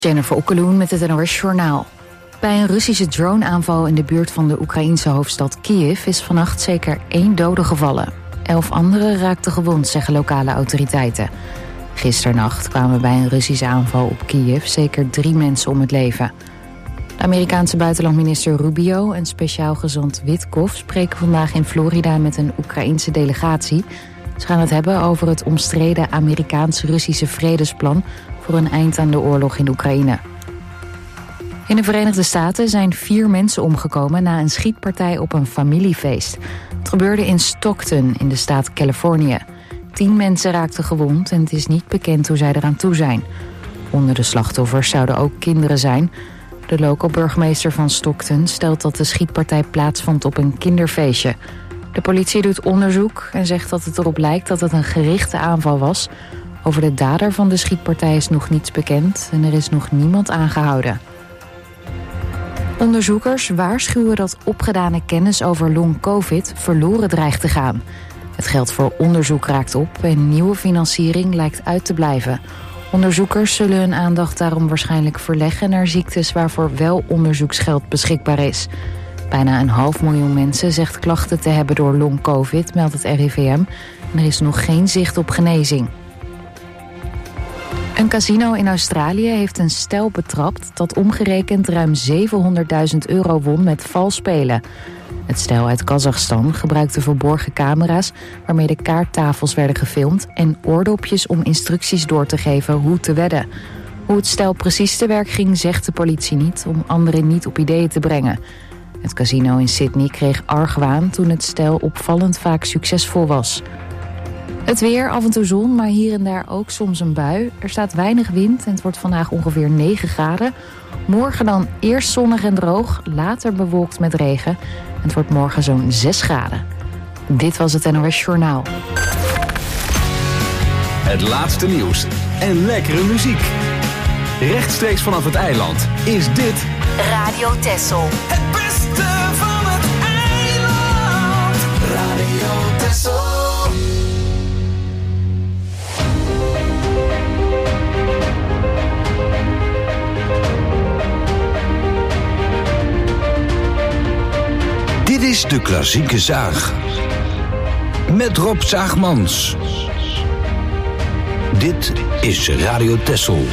Jennifer Okkeloen met het NOS Journaal. Bij een Russische droneaanval in de buurt van de Oekraïense hoofdstad Kiev is vannacht zeker 1 dode gevallen. 11 anderen raakten gewond, zeggen lokale autoriteiten. Gisternacht kwamen bij een Russische aanval op Kiev zeker 3 mensen om het leven. De Amerikaanse buitenlandminister Rubio en speciaal gezant Witkoff spreken vandaag in Florida met een Oekraïense delegatie. Ze gaan het hebben over het omstreden Amerikaans-Russische vredesplan voor een eind aan de oorlog in Oekraïne. In de Verenigde Staten zijn 4 mensen omgekomen na een schietpartij op een familiefeest. Het gebeurde in Stockton in de staat Californië. 10 mensen raakten gewond en het is niet bekend hoe zij eraan toe zijn. Onder de slachtoffers zouden ook kinderen zijn. De lokale burgemeester van Stockton stelt dat de schietpartij plaatsvond op een kinderfeestje. De politie doet onderzoek en zegt dat het erop lijkt dat het een gerichte aanval was. Over de dader van de schietpartij is nog niets bekend en er is nog niemand aangehouden. Onderzoekers waarschuwen dat opgedane kennis over long-covid verloren dreigt te gaan. Het geld voor onderzoek raakt op en nieuwe financiering lijkt uit te blijven. Onderzoekers zullen hun aandacht daarom waarschijnlijk verleggen naar ziektes waarvoor wel onderzoeksgeld beschikbaar is. Bijna 500.000 mensen zegt klachten te hebben door long-covid, meldt het RIVM. En er is nog geen zicht op genezing. Een casino in Australië heeft een stel betrapt dat omgerekend ruim €700.000 won met vals spelen. Het stel uit Kazachstan gebruikte verborgen camera's waarmee de kaarttafels werden gefilmd en oordopjes om instructies door te geven hoe te wedden. Hoe het stel precies te werk ging, zegt de politie niet, om anderen niet op ideeën te brengen. Het casino in Sydney kreeg argwaan toen het stel opvallend vaak succesvol was. Het weer, af en toe zon, maar hier en daar ook soms een bui. Er staat weinig wind en het wordt vandaag ongeveer 9 graden. Morgen dan eerst zonnig en droog, later bewolkt met regen. Het wordt morgen zo'n 6 graden. Dit was het NOS Journaal. Het laatste nieuws en lekkere muziek. Rechtstreeks vanaf het eiland is dit Radio Texel. Het beste van het eiland. Radio Texel. Dit is de Klassieke Zaag. Met Rob Zaagmans. Dit is Radio Texel.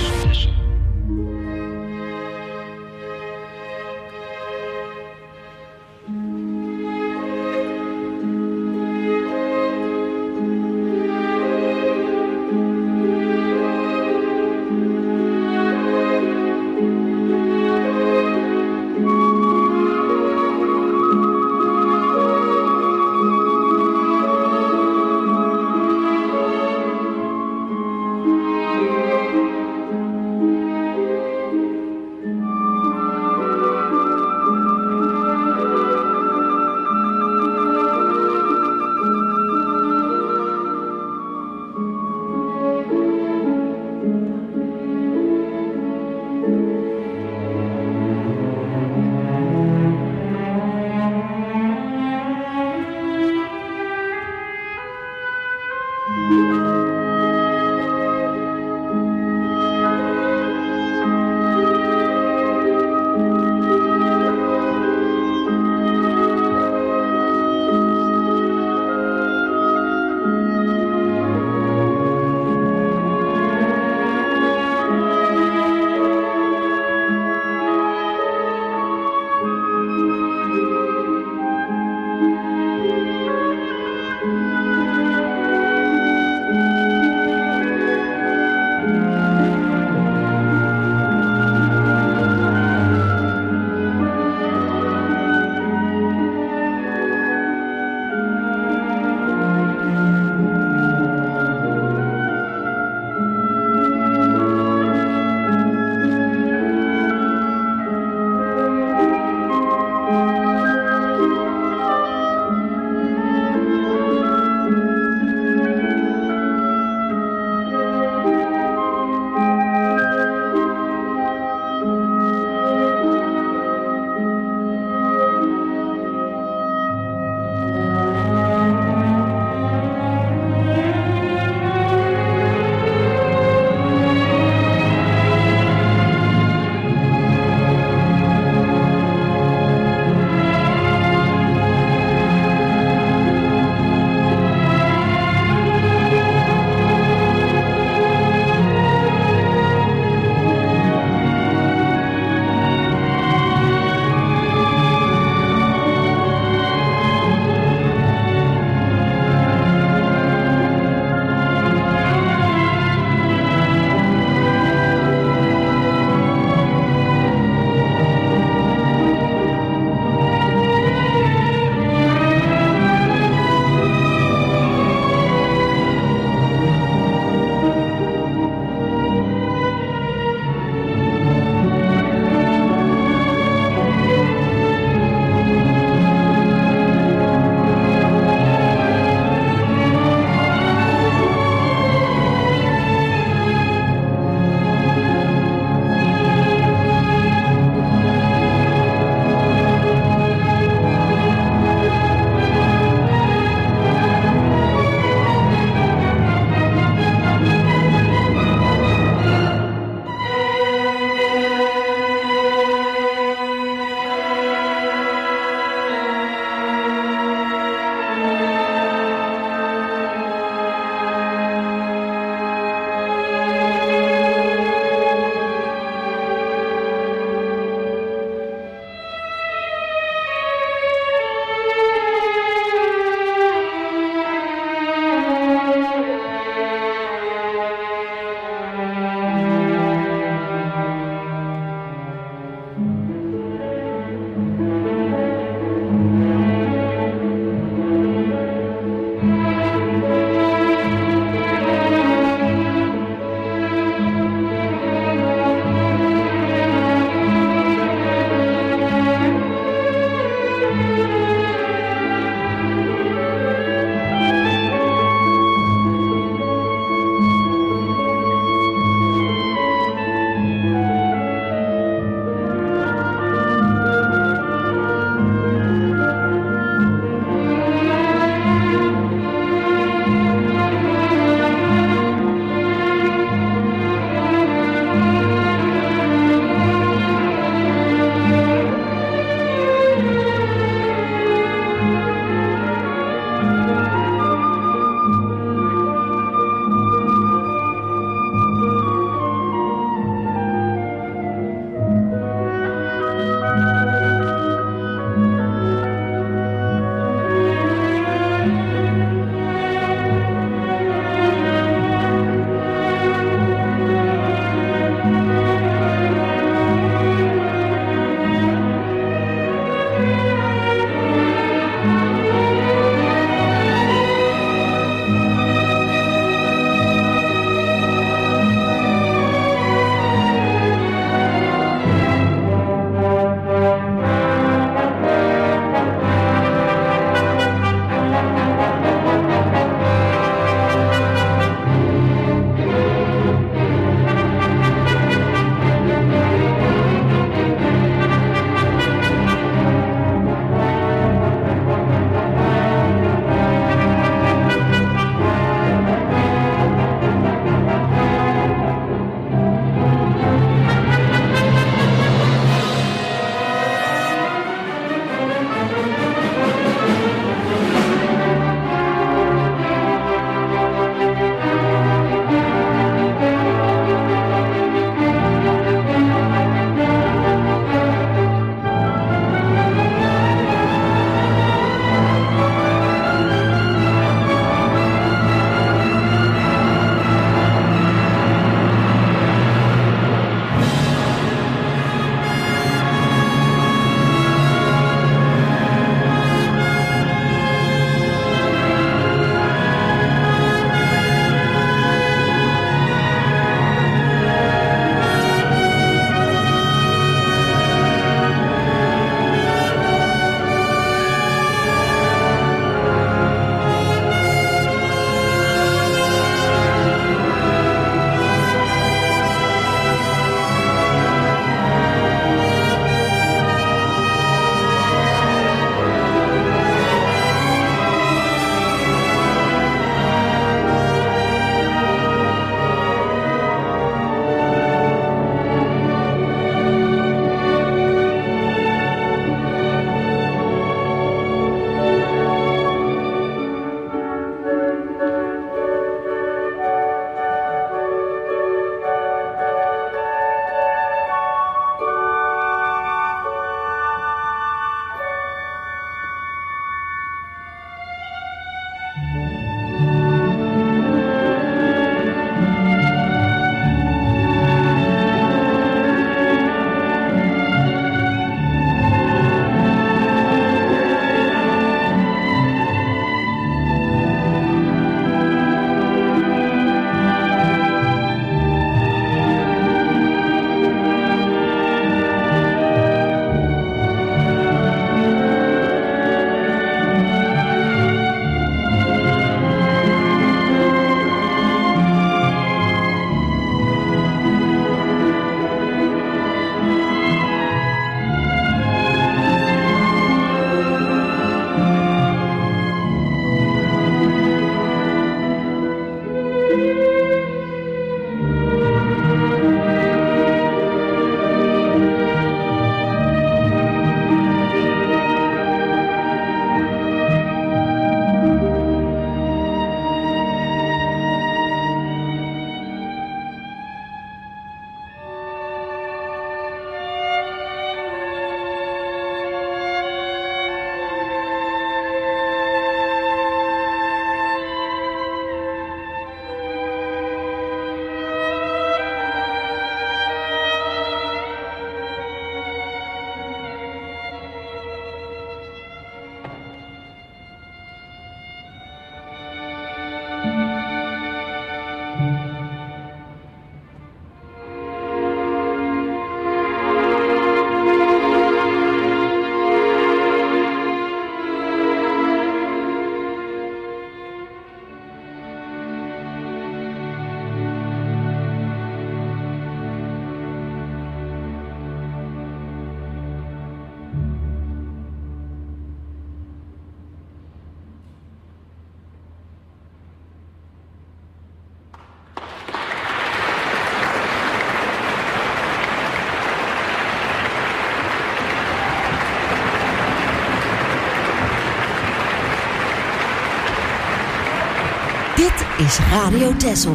is Radio Texel.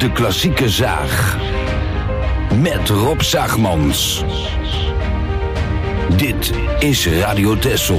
de klassieke zaag. Met Rob Zaagmans. Dit is Radio Texel.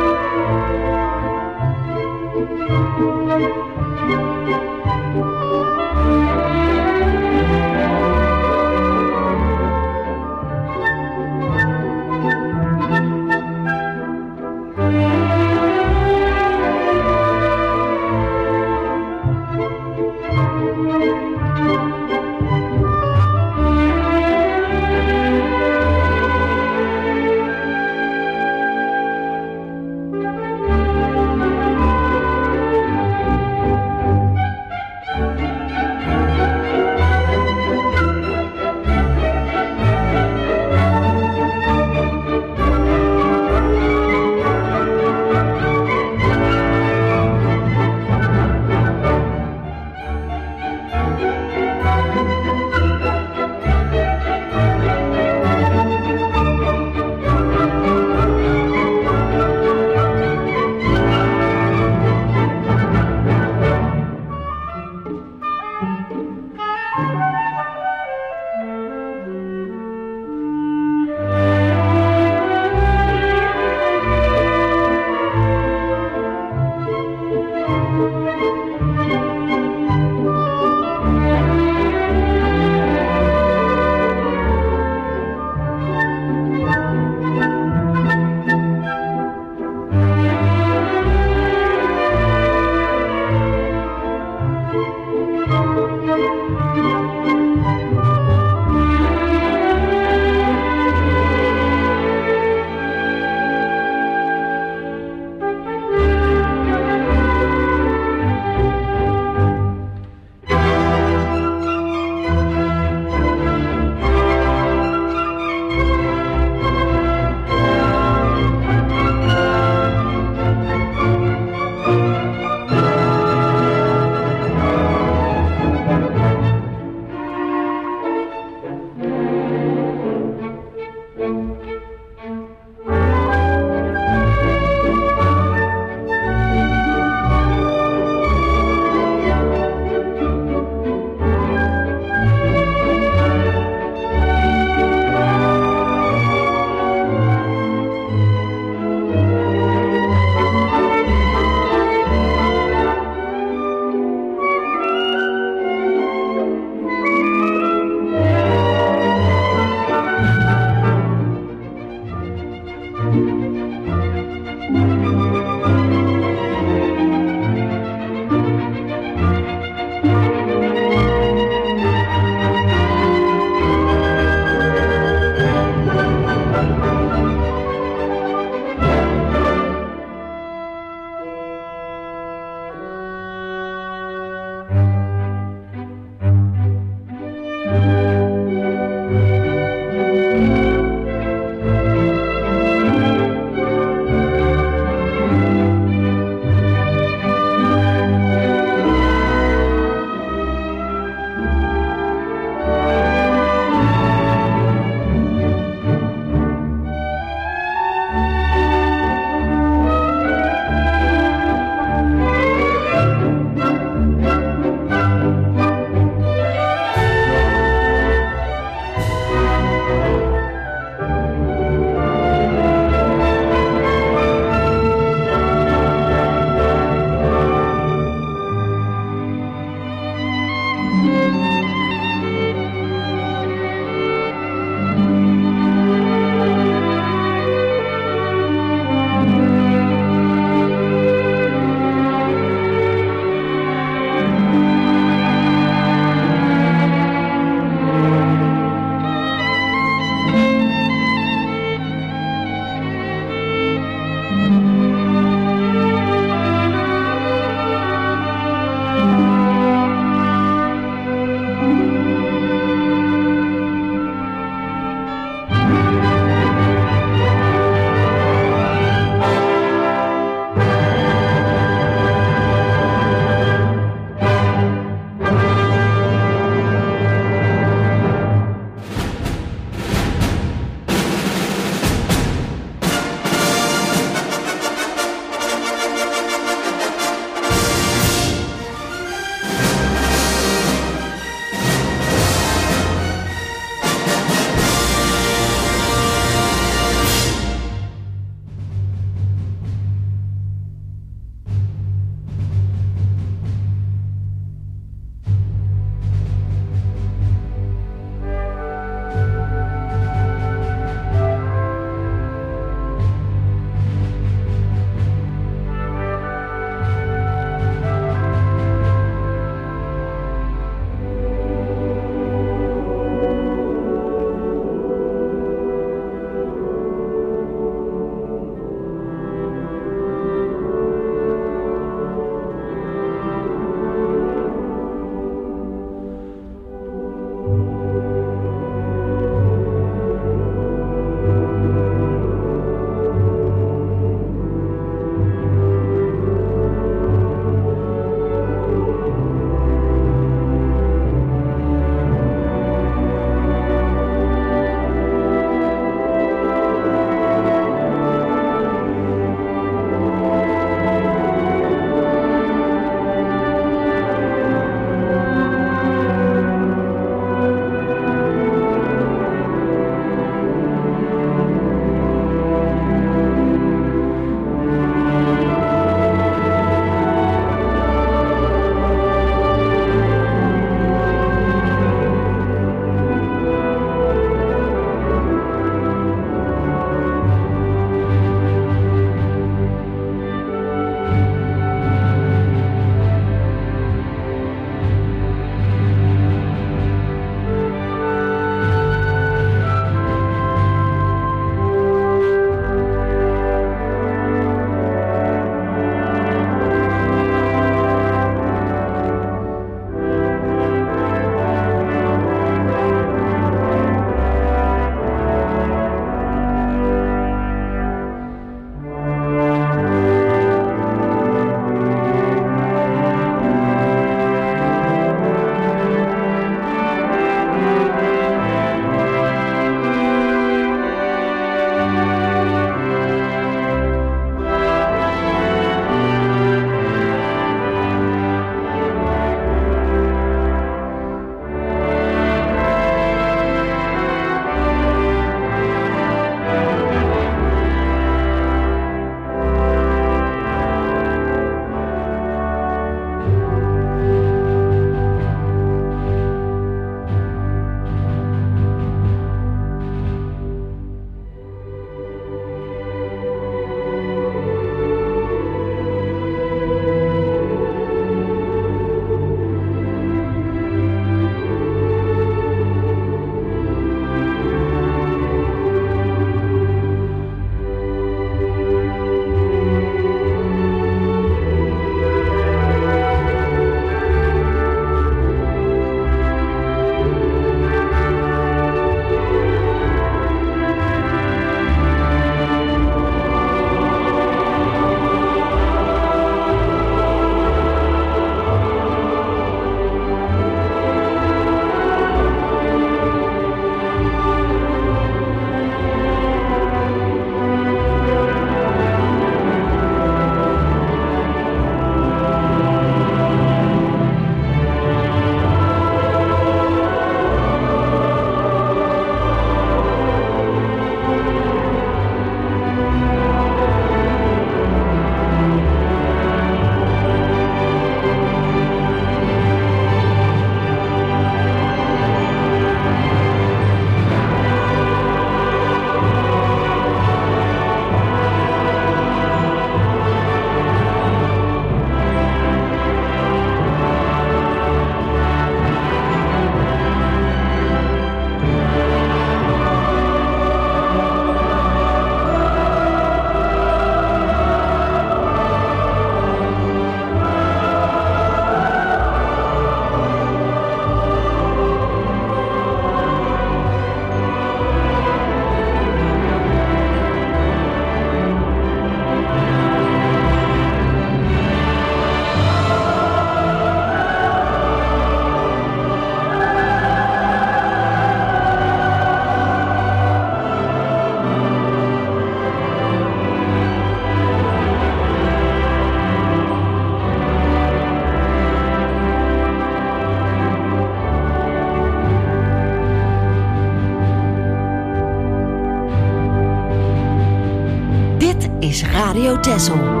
is Radio Texel.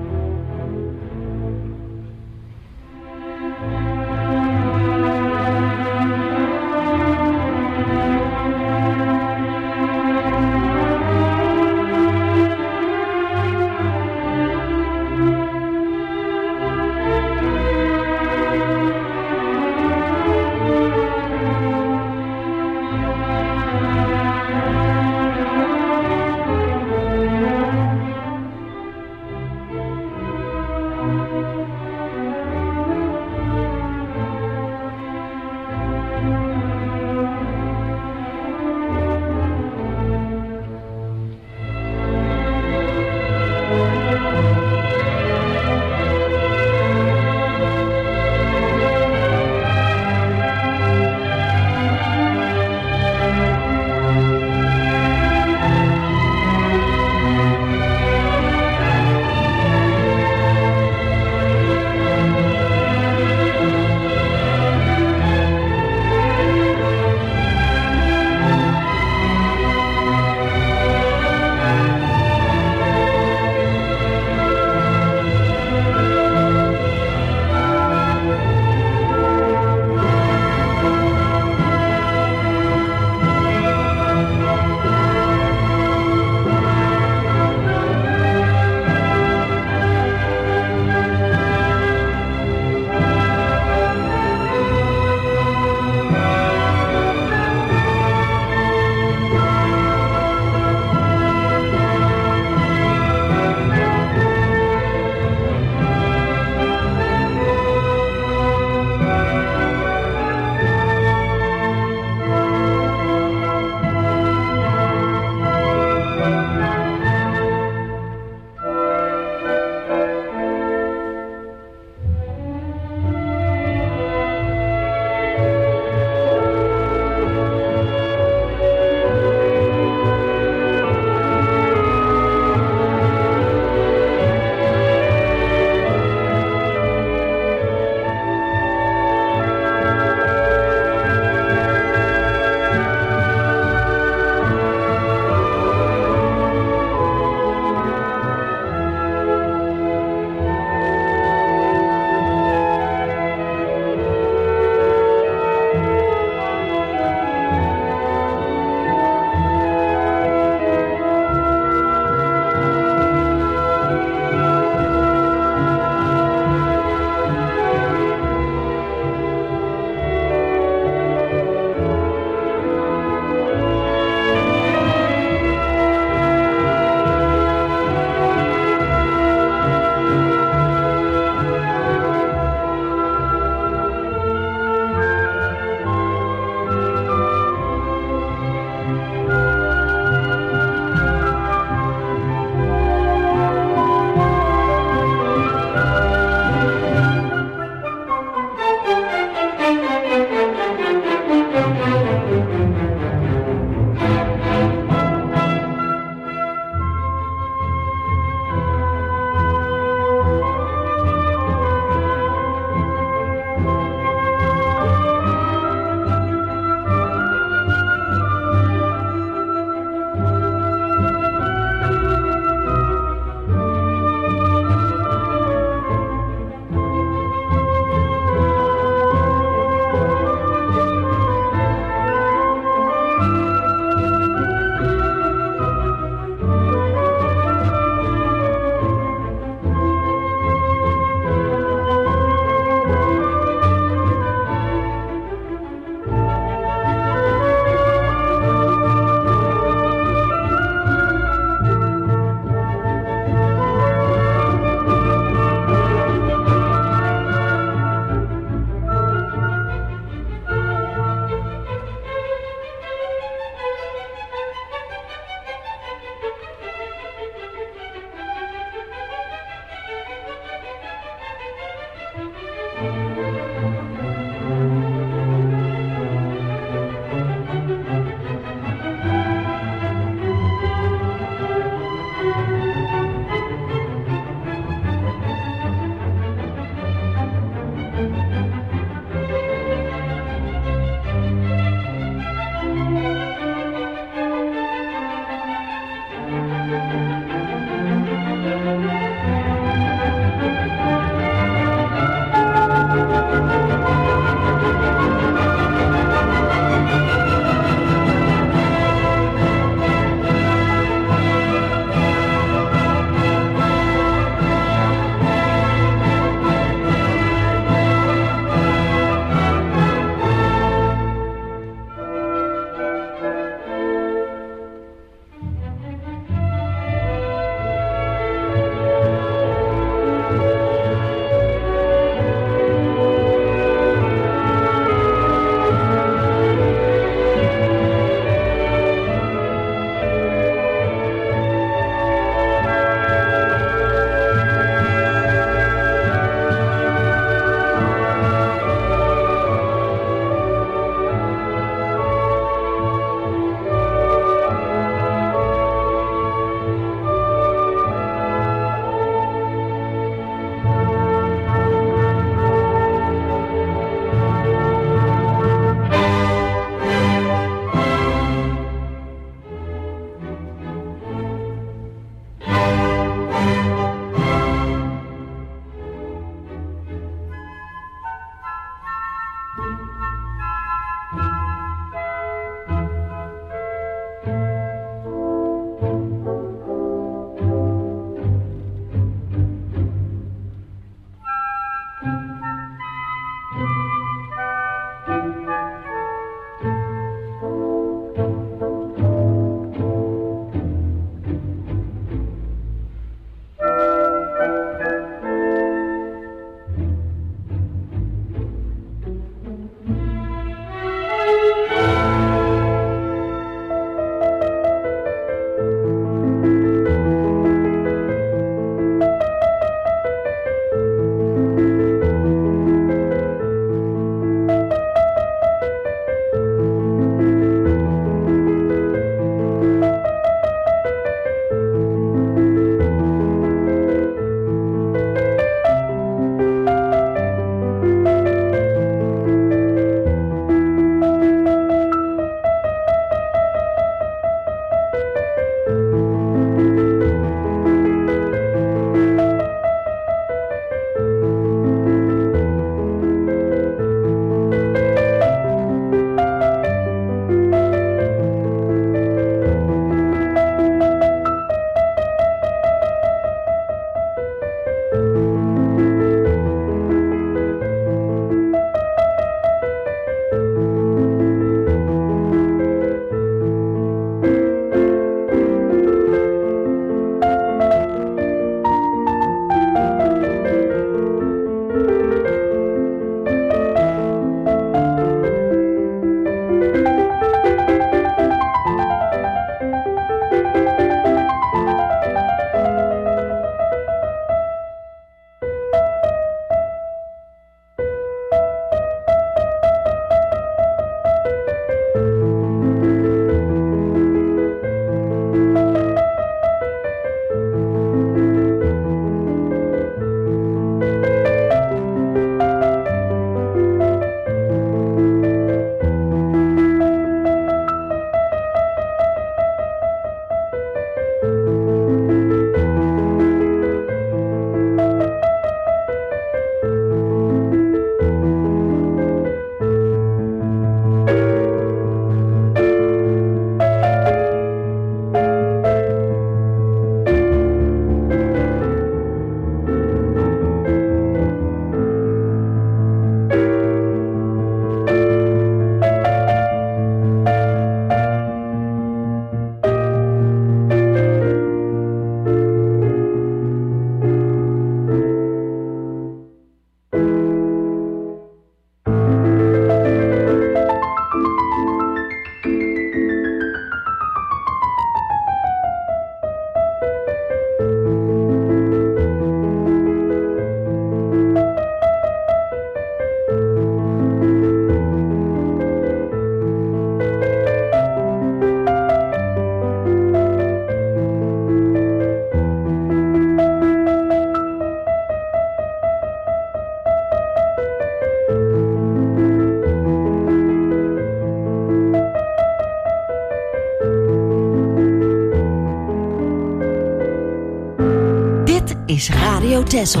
is Radio Texel.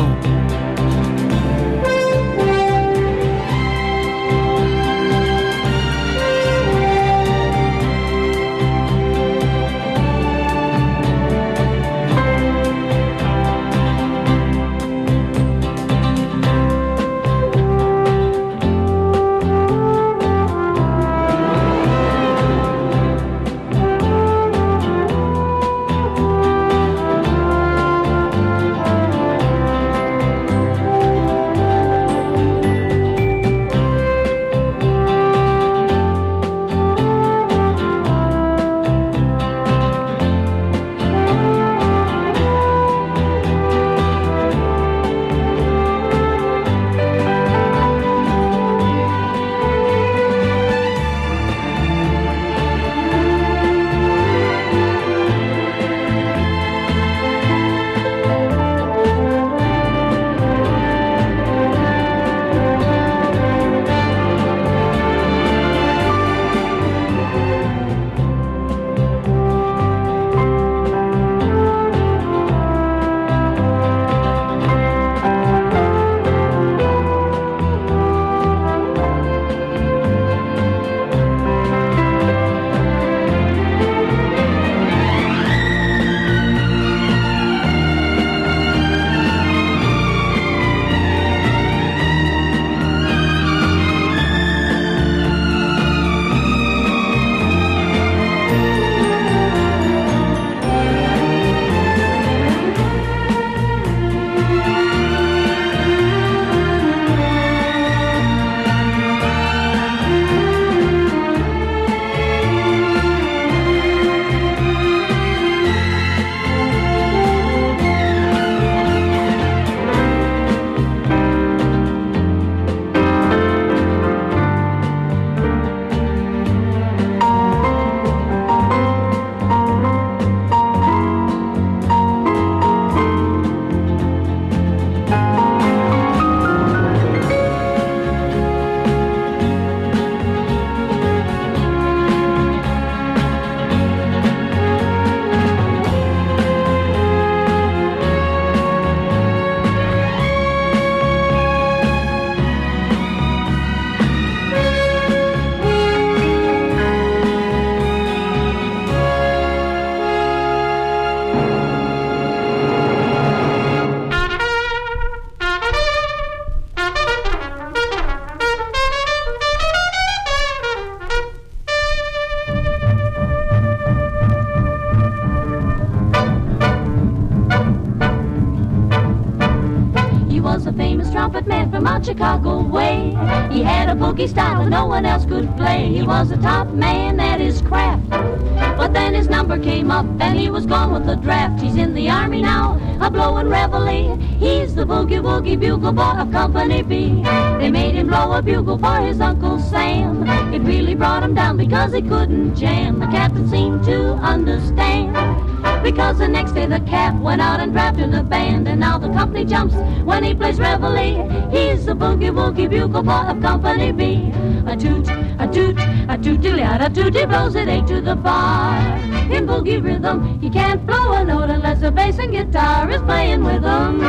Chicago way. He had a boogie style that no one else could play. He was a top man at his craft. But then his number came up and he was gone with the draft. He's in the army now, a blowin' reveille. He's the boogie woogie bugle boy of Company B. They made him blow a bugle for his Uncle Sam. It really brought him down because he couldn't jam. The captain seemed to understand, because the next day the cap went out and drafted the band. And now the company jumps when he plays reveille. He's the boogie woogie bugle boy of Company B. A toot, a toot, a toot-a-toot, a toot, he blows it 8 to the bar. In boogie rhythm, he can't blow a note unless the bass and guitar is playing with him.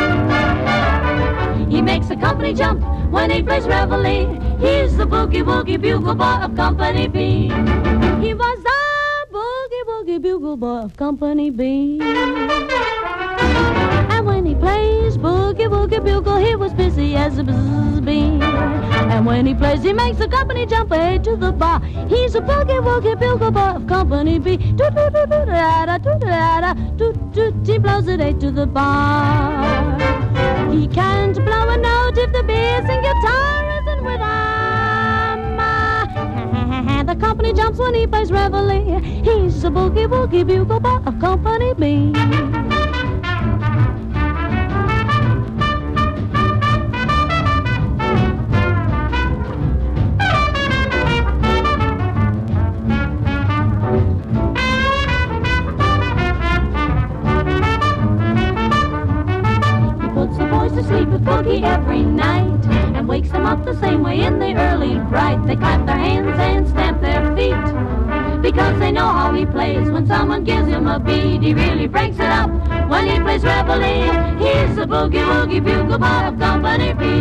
He makes the company jump when he plays reveille. He's the boogie woogie bugle boy of Company B. He was the boogie woogie bugle boy of Company B. And when he plays boogie woogie bugle, he was busy as a buzz bee. And when he plays, he makes the company jump 8 to the bar. He's a boogie woogie bugle boy of Company B. Toot toot toot toot da toot da toot toot. He blows it 8 to the bar. He can't blow a note if the bass and guitar isn't with him. The company jumps when he plays reveille. He's a boogie woogie bugle boy of Company B. Sleep with boogie every night and wakes them up the same way in the early bright. They clap their hands and stamp their feet because they know how he plays. When someone gives him a beat, he really breaks it up. When he plays reveille, he's the boogie woogie bugle boy of Company B.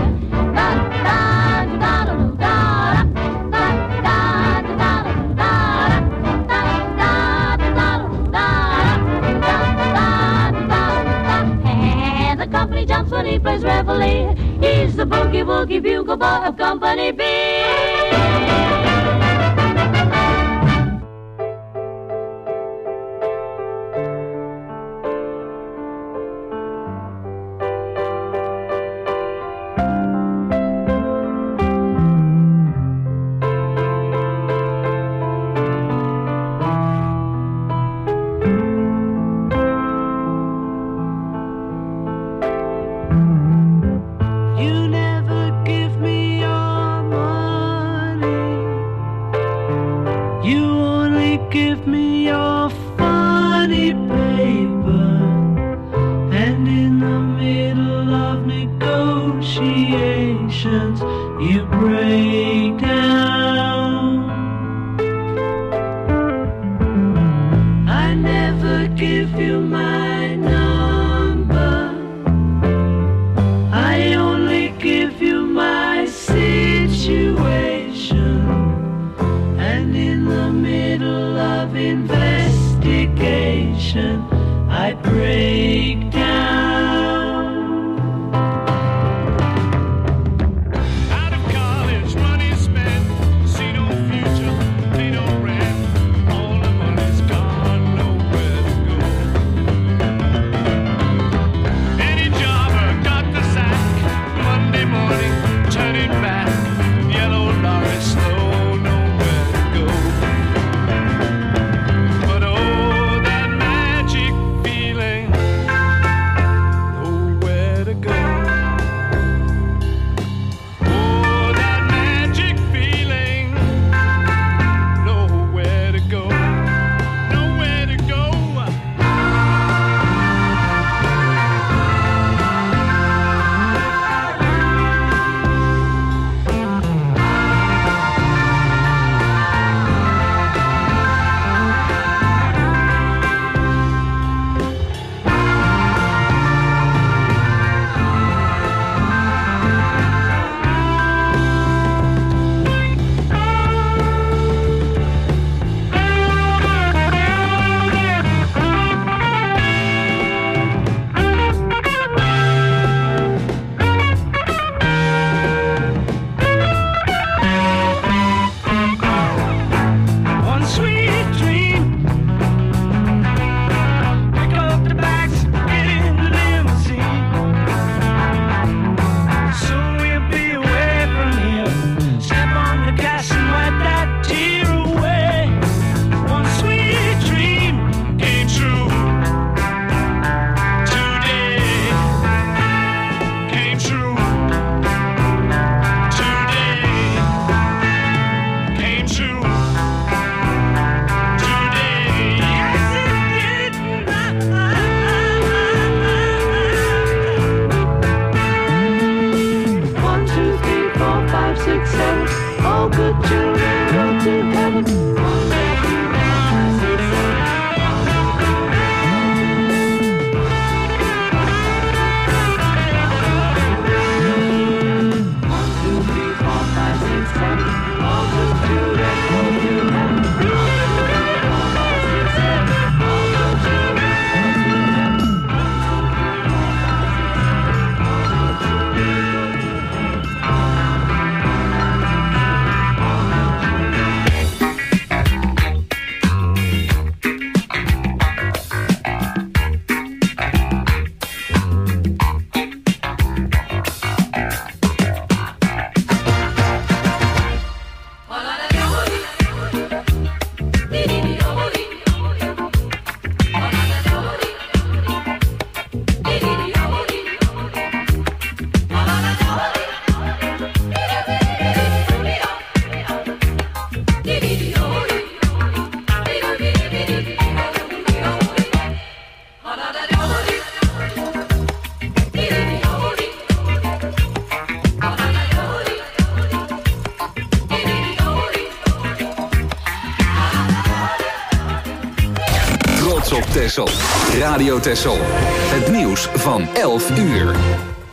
The company jumps when he plays reveille. He's the boogie woogie bugle boy of Company B. op Texel. Radio Texel. Het nieuws van 11 uur.